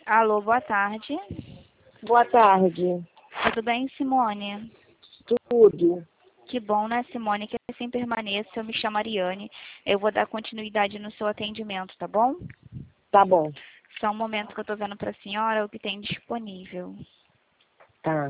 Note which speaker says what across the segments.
Speaker 1: Alô, boa tarde.
Speaker 2: Boa tarde.
Speaker 1: Tudo bem, Simone?
Speaker 2: Tudo.
Speaker 1: Que bom, né, Simone? Que assim permaneça. Eu me chamo Ariane. Eu vou dar continuidade no seu atendimento, tá bom?
Speaker 2: Tá bom.
Speaker 1: Só um momento que eu tô vendo pra senhora o que tem disponível.
Speaker 2: Tá.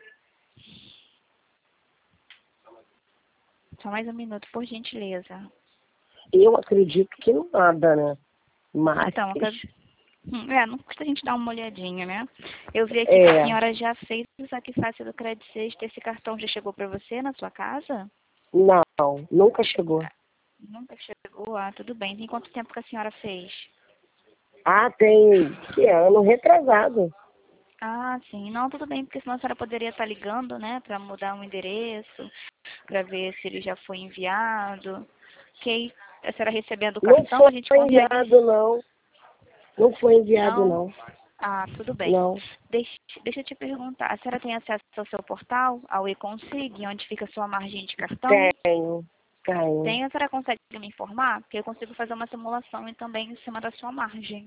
Speaker 1: Só mais um minuto, por gentileza.
Speaker 2: Eu acredito que nada, né? Mas.
Speaker 1: Então, não custa a gente dar uma olhadinha, né? Eu vi aqui que a senhora já fez o saque fácil do Crédito Sexta. Esse cartão já chegou pra você na sua casa?
Speaker 2: Não, nunca chegou.
Speaker 1: Nunca chegou? Ah, tudo bem. Tem quanto tempo que a senhora fez?
Speaker 2: Ah, tem. Que ano retrasado.
Speaker 1: Ah, sim. Não, tudo bem, porque senão a senhora poderia estar ligando, né, para mudar um endereço, para ver se ele já foi enviado. Que aí, a senhora recebendo o
Speaker 2: Não
Speaker 1: cartão,
Speaker 2: foi
Speaker 1: a gente consegue...
Speaker 2: enviado, não. Não foi enviado,
Speaker 1: Não?
Speaker 2: não.
Speaker 1: Ah, tudo bem.
Speaker 2: Não.
Speaker 1: Deixa eu te perguntar, a senhora tem acesso ao seu portal, ao e-Consig, onde fica a sua margem de cartão?
Speaker 2: Tenho. Tenho.
Speaker 1: Tem, a senhora consegue me informar? Porque eu consigo fazer uma simulação e também em cima da sua margem.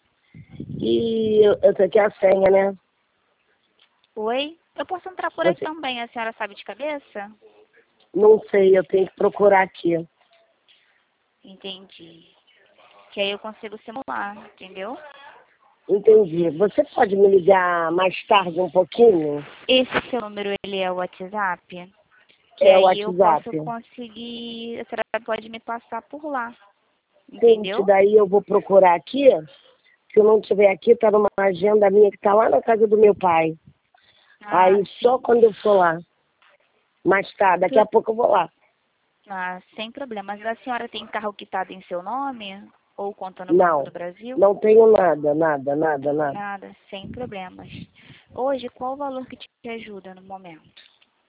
Speaker 2: E eu tenho aqui a senha, né?
Speaker 1: Oi? Eu posso entrar por aí
Speaker 2: Você...
Speaker 1: também, a senhora sabe de cabeça?
Speaker 2: Não sei, eu tenho que procurar aqui.
Speaker 1: Entendi. Que aí eu consigo simular, entendeu?
Speaker 2: Entendi. Você pode me ligar mais tarde um pouquinho?
Speaker 1: Esse seu número, ele é o WhatsApp? Que
Speaker 2: É o
Speaker 1: aí eu posso
Speaker 2: WhatsApp.
Speaker 1: conseguir, a senhora pode me passar por lá,
Speaker 2: Gente,
Speaker 1: entendeu?
Speaker 2: daí eu vou procurar aqui. Se eu não estiver aqui, tá numa agenda minha que tá lá na casa do meu pai.
Speaker 1: Ah,
Speaker 2: Aí só
Speaker 1: sim.
Speaker 2: quando eu for lá. Mas tá, daqui a pouco eu vou lá.
Speaker 1: Ah, sem problema. Mas a senhora tem carro quitado em seu nome? Ou conta no Banco do
Speaker 2: Não,
Speaker 1: Brasil?
Speaker 2: não tenho nada, nada, nada, nada.
Speaker 1: Nada, sem problemas. Hoje, qual o valor que te ajuda no momento?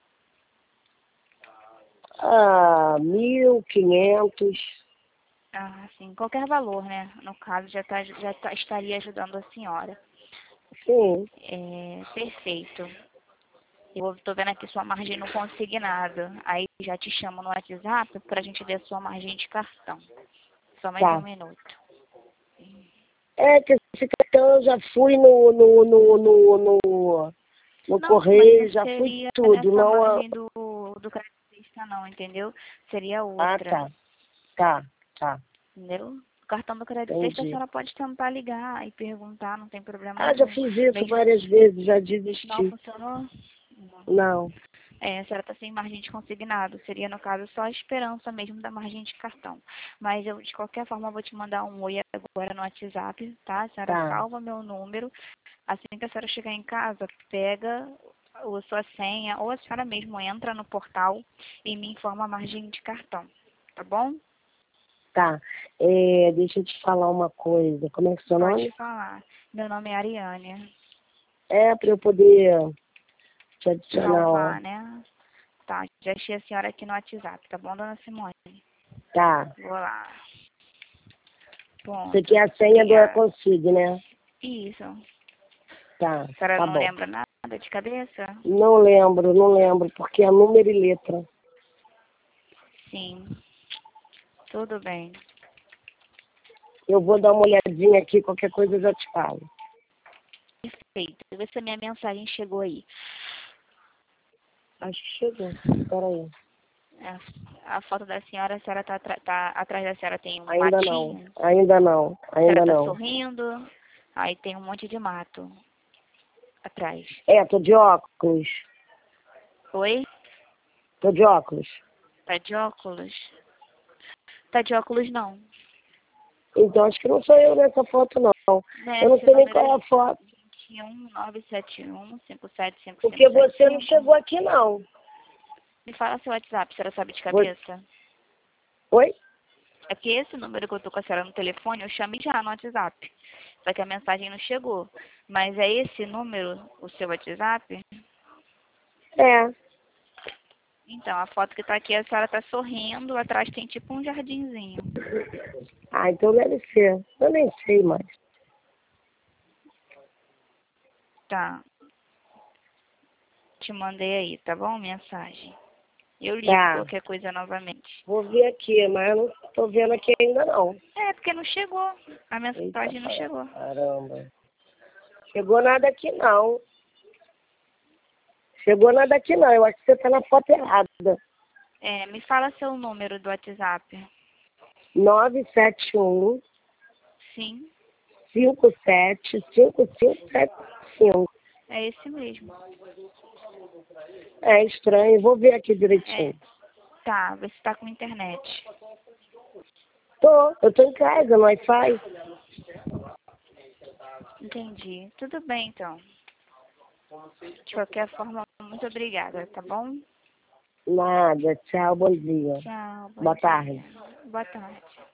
Speaker 2: Ah, 1.500.
Speaker 1: Ah, sim, qualquer valor, né? No caso, estaria ajudando a senhora.
Speaker 2: Sim,
Speaker 1: É, perfeito. Eu estou vendo aqui sua margem no consignado. Aí já te chamo no WhatsApp para a gente ver a sua margem de cartão. Só mais um
Speaker 2: tá.
Speaker 1: minuto.
Speaker 2: É que esse cartão eu já fui no
Speaker 1: Não, mas não
Speaker 2: correio, já fui
Speaker 1: seria
Speaker 2: tudo.
Speaker 1: nessa
Speaker 2: Não,
Speaker 1: margem do creditista, não, entendeu? Seria
Speaker 2: ah,
Speaker 1: outra,
Speaker 2: tá, tá, tá,
Speaker 1: entendeu? O cartão do creditista a
Speaker 2: entendi.
Speaker 1: senhora pode tentar ligar e perguntar, não tem problema
Speaker 2: Ah, já
Speaker 1: nenhum.
Speaker 2: fiz isso
Speaker 1: Mesmo
Speaker 2: várias vezes, já
Speaker 1: não
Speaker 2: desisti.
Speaker 1: funcionou? Não.
Speaker 2: Não,
Speaker 1: É, a senhora está sem margem de consignado. Seria, no caso, só a esperança mesmo da margem de cartão. Mas eu, de qualquer forma, vou te mandar um oi agora no WhatsApp, tá? A senhora
Speaker 2: tá,
Speaker 1: salva meu número. Assim que a senhora chegar em casa, pega a sua senha ou a senhora mesmo entra no portal e me informa a margem de cartão. Tá bom?
Speaker 2: tá. Deixa eu te falar uma coisa. Como é que é o seu
Speaker 1: Pode
Speaker 2: nome?
Speaker 1: falar. Meu nome é Ariane.
Speaker 2: É para eu poder te adicionar lá.
Speaker 1: Salvar, né? Tá, já achei a senhora aqui no WhatsApp, tá bom, dona Simone?
Speaker 2: Tá.
Speaker 1: Vou lá.
Speaker 2: Você
Speaker 1: Ponto.
Speaker 2: quer a senha do
Speaker 1: Obrigada.
Speaker 2: Econsig, né?
Speaker 1: Isso. A
Speaker 2: Tá,
Speaker 1: senhora
Speaker 2: tá
Speaker 1: não
Speaker 2: bom.
Speaker 1: lembra nada de cabeça?
Speaker 2: Não lembro, porque é número e letra.
Speaker 1: Sim. Tudo bem.
Speaker 2: Eu vou dar uma olhadinha aqui, qualquer coisa eu já te falo.
Speaker 1: Perfeito. Vê se a minha mensagem chegou aí.
Speaker 2: Acho que chegou. Peraí.
Speaker 1: A foto da senhora tá atrás da senhora tem um
Speaker 2: Ainda não,
Speaker 1: matinho.
Speaker 2: ainda não,
Speaker 1: A senhora
Speaker 2: ainda
Speaker 1: tá
Speaker 2: não.
Speaker 1: sorrindo. Aí tem um monte de mato atrás.
Speaker 2: Tô de óculos.
Speaker 1: Oi?
Speaker 2: Tô de óculos.
Speaker 1: Tá de óculos? Tá de óculos não.
Speaker 2: Então acho que não sou eu nessa foto, não.
Speaker 1: Né,
Speaker 2: Eu não
Speaker 1: esse
Speaker 2: sei nem
Speaker 1: número
Speaker 2: qual
Speaker 1: é
Speaker 2: é a foto.
Speaker 1: 21 971 575575.
Speaker 2: Porque você não chegou aqui, não.
Speaker 1: Me fala seu WhatsApp, a senhora sabe de
Speaker 2: Vo-
Speaker 1: cabeça?
Speaker 2: Oi?
Speaker 1: É que esse número que eu tô com a senhora no telefone, eu chamei já no WhatsApp. Só que a mensagem não chegou. Mas é esse número, o seu WhatsApp?
Speaker 2: É.
Speaker 1: Então, a foto que tá aqui, a senhora tá sorrindo, atrás tem tipo um jardinzinho.
Speaker 2: Ah, então deve ser. Eu nem sei mais.
Speaker 1: Tá, te mandei aí, tá bom? Mensagem. Eu ligo
Speaker 2: Tá.
Speaker 1: qualquer coisa novamente.
Speaker 2: Vou ver aqui, mas eu não tô vendo aqui ainda, não.
Speaker 1: É, porque não chegou. A
Speaker 2: Eita,
Speaker 1: mensagem não chegou.
Speaker 2: caramba. Chegou nada aqui não. Chegou nada aqui não. Eu acho que você tá na foto errada.
Speaker 1: Me fala seu número do WhatsApp.
Speaker 2: 971
Speaker 1: Sim,
Speaker 2: 575575.
Speaker 1: é esse mesmo.
Speaker 2: É estranho. Vou ver aqui direitinho.
Speaker 1: Tá, você tá com internet.
Speaker 2: Eu tô em casa, no Wi-Fi.
Speaker 1: Entendi. Tudo bem, então. De qualquer forma, muito obrigada, tá bom?
Speaker 2: Nada. Tchau, bom dia.
Speaker 1: Tchau, bom
Speaker 2: Boa
Speaker 1: dia.
Speaker 2: tarde.
Speaker 1: Boa tarde.